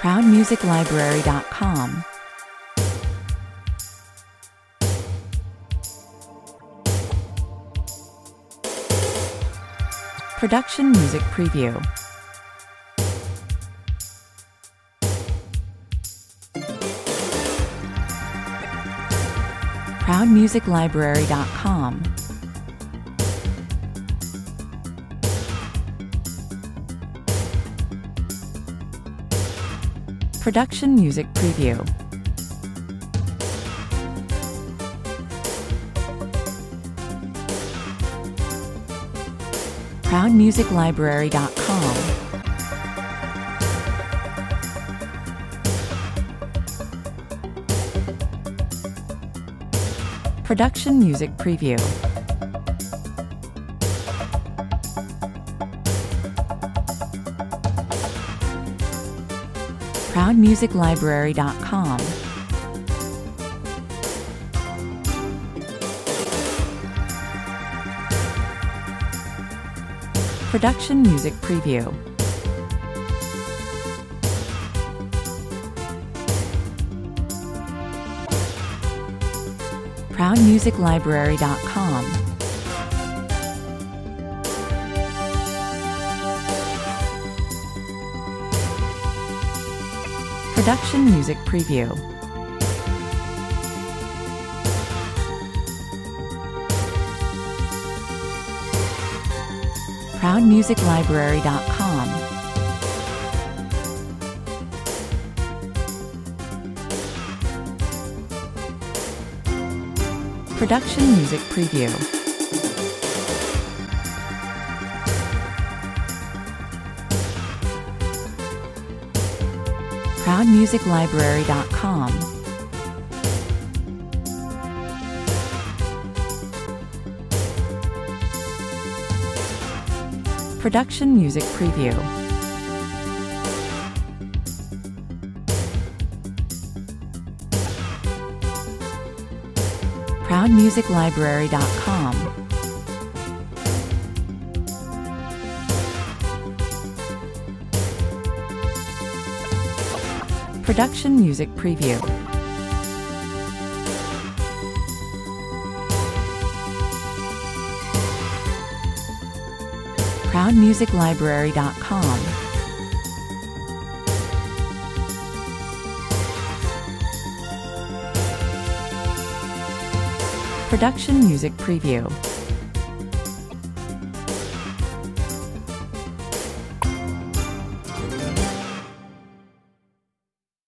ProudMusicLibrary.com. Production Music Preview. ProudMusicLibrary.com. Production Music Preview. ProudMusicLibrary.com. Production Music Preview. ProudMusicLibrary.com. Production Music Preview. ProudMusicLibrary.com. Production Music Preview. ProudMusicLibrary.com. Production Music Preview. ProudMusicLibrary.com. Production Music Preview. ProudMusicLibrary.com. Production Music Preview. ProudMusicLibrary.com. Production Music Preview.